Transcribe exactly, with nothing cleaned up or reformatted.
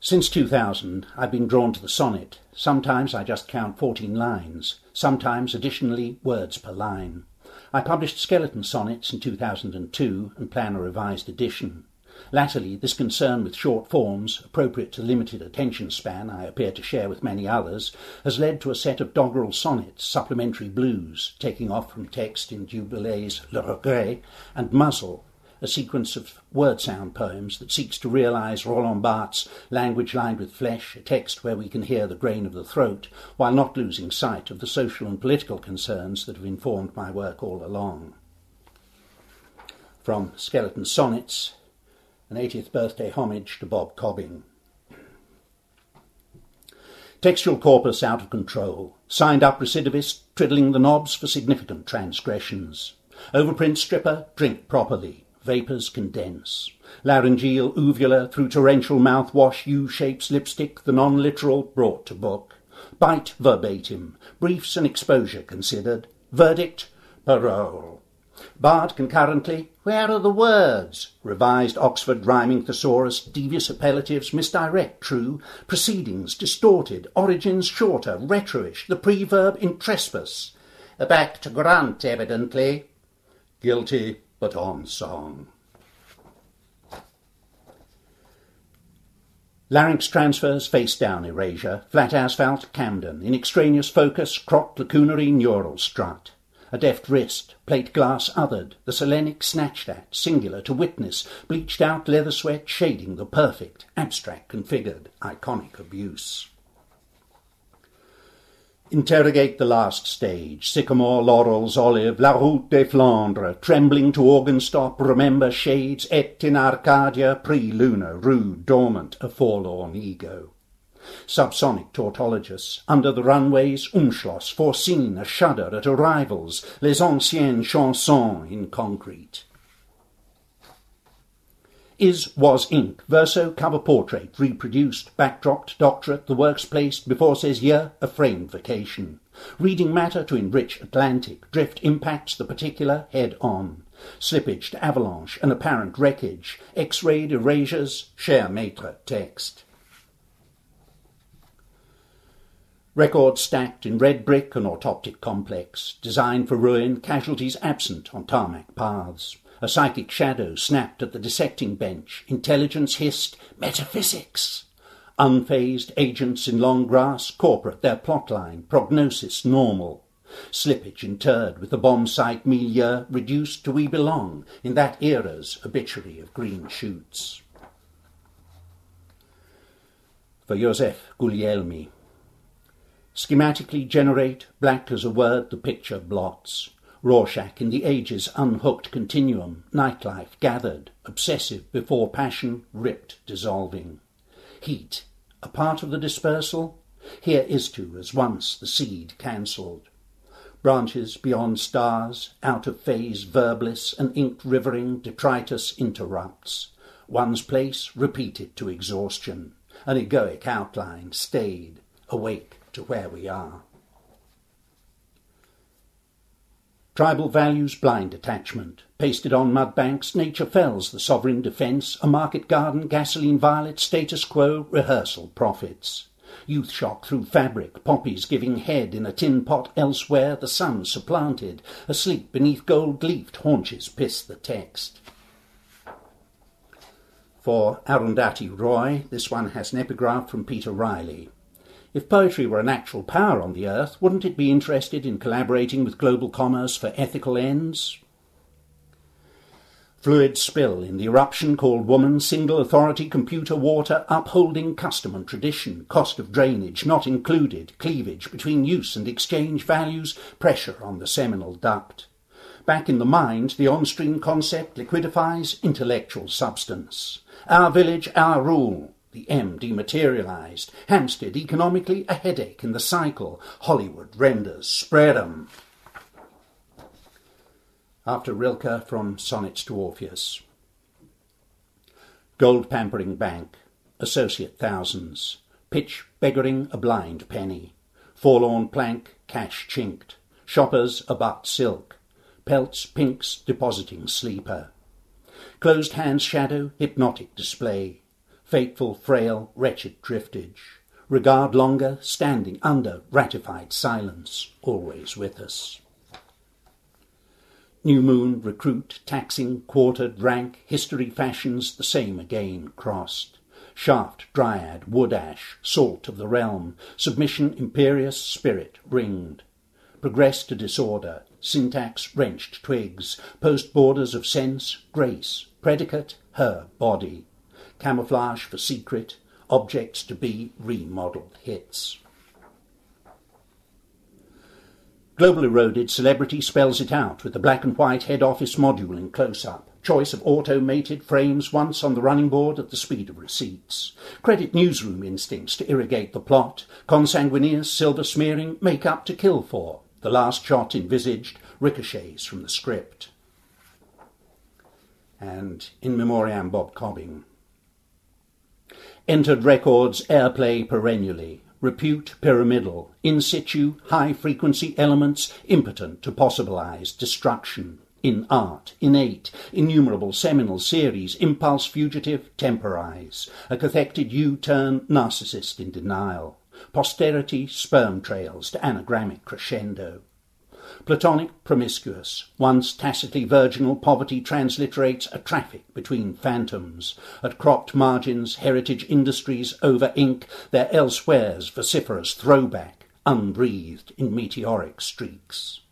Since two thousand, I've been drawn to the sonnet. Sometimes I just count fourteen lines, sometimes additionally words per line. I published Skeleton Sonnets in two thousand two and plan a revised edition. Latterly, this concern with short forms, appropriate to limited attention span I appear to share with many others, has led to a set of doggerel sonnets, supplementary blues, taking off from text in Dubulay's Le Regret, and Muzzle, a sequence of word-sound poems that seeks to realise Roland Barthes' language lined with flesh, a text where we can hear the grain of the throat, while not losing sight of the social and political concerns that have informed my work all along. From Skeleton Sonnets, an eightieth birthday homage to Bob Cobbing. Textual corpus out of control. Signed up recidivist, triddling the knobs for significant transgressions. Overprint stripper, drink properly. Vapours condense. Laryngeal uvula through torrential mouthwash, U-shapes lipstick, the non-literal brought to book. Bite verbatim. Briefs and exposure considered. Verdict, parole. Barred concurrently, where are the words? Revised Oxford rhyming thesaurus, devious appellatives, misdirect, true. Proceedings distorted, origins shorter, retroish, the preverb in trespass. Back to grunt, evidently. Guilty, but on song. Larynx transfers, face down erasure, flat asphalt, Camden, in extraneous focus, cropped lacunary neural strut. A deft wrist, plate glass othered, the Selenic snatched at, singular to witness, bleached out leather sweat shading the perfect, abstract configured, iconic abuse. Interrogate the last stage, sycamore, laurels, olive, la route des Flandres, trembling to organ stop, remember shades, et in Arcadia, pre-lunar, rude, dormant, a forlorn ego. Subsonic tautologus, under the runways, Umschloss, foreseen, a shudder at arrivals, les anciennes chansons in concrete. Is, was ink, verso, cover portrait, reproduced, backdropped, doctorate, the works placed, before says year, a framed vacation. Reading matter to enrich Atlantic, drift impacts the particular head on. Slippage to avalanche, an apparent wreckage, X-rayed erasures, cher maître text. Records stacked in red brick and autoptic complex, designed for ruin, casualties absent on tarmac paths. A psychic shadow snapped at the dissecting bench, intelligence hissed, metaphysics. Unfazed agents in long grass, corporate their plotline, prognosis normal. Slippage interred with the bomb site milieu reduced to we belong in that era's obituary of green shoots. For Joseph Guglielmi. Schematically generate, black as a word the picture blots. Rorschach in the ages unhooked continuum, nightlife gathered, obsessive before passion, ripped, dissolving. Heat, a part of the dispersal? Here is to as once the seed cancelled. Branches beyond stars, out of phase verbless, and inked rivering detritus interrupts. One's place repeated to exhaustion, an egoic outline stayed, awake to where we are. Tribal values blind attachment, pasted on mud banks, nature fells the sovereign defence, a market garden, gasoline violet, status quo, rehearsal profits. Youth shock through fabric, poppies giving head in a tin pot elsewhere, the sun supplanted, asleep beneath gold-leafed haunches piss the text. For Arundhati Roy, this one has an epigraph from Peter Riley. If poetry were an actual power on the earth, wouldn't it be interested in collaborating with global commerce for ethical ends? Fluid spill in the eruption called woman, single authority, computer, water, upholding custom and tradition, cost of drainage not included, cleavage between use and exchange values, pressure on the seminal duct. Back in the mind, the on-stream concept liquidifies intellectual substance. Our village, our rule. The M dematerialised. Hampstead economically a headache in the cycle. Hollywood renders spread 'em. After Rilke from Sonnets to Orpheus. Gold pampering bank. Associate thousands. Pitch beggaring a blind penny. Forlorn plank, cash chinked. Shoppers a butt silk. Pelts, pinks, depositing sleeper. Closed hands shadow, hypnotic display. Fateful, frail, wretched driftage. Regard longer, standing under ratified silence, always with us. New moon, recruit, taxing, quartered, rank, history fashions the same again crossed. Shaft, dryad, wood ash, salt of the realm, submission imperious, spirit ringed. Progress to disorder, syntax wrenched twigs, post borders of sense, grace, predicate, her body. Camouflage for secret, objects to be remodelled hits. Global Eroded Celebrity spells it out with the black and white head office module in close-up. Choice of auto-mated frames once on the running board at the speed of receipts. Credit newsroom instincts to irrigate the plot. Consanguineous silver smearing make up to kill for. The last shot envisaged ricochets from the script. And in memoriam Bob Cobbing. Entered records airplay perennially. Repute pyramidal, in situ, high-frequency elements impotent to possibilize destruction. In art, innate, innumerable seminal series, impulse fugitive, temporize. A cathected U-turn, narcissist in denial. Posterity, sperm trails to anagrammic crescendo. Platonic, promiscuous, once tacitly virginal poverty transliterates a traffic between phantoms. At cropped margins, heritage industries over-ink their elsewheres vociferous throwback, unbreathed in meteoric streaks.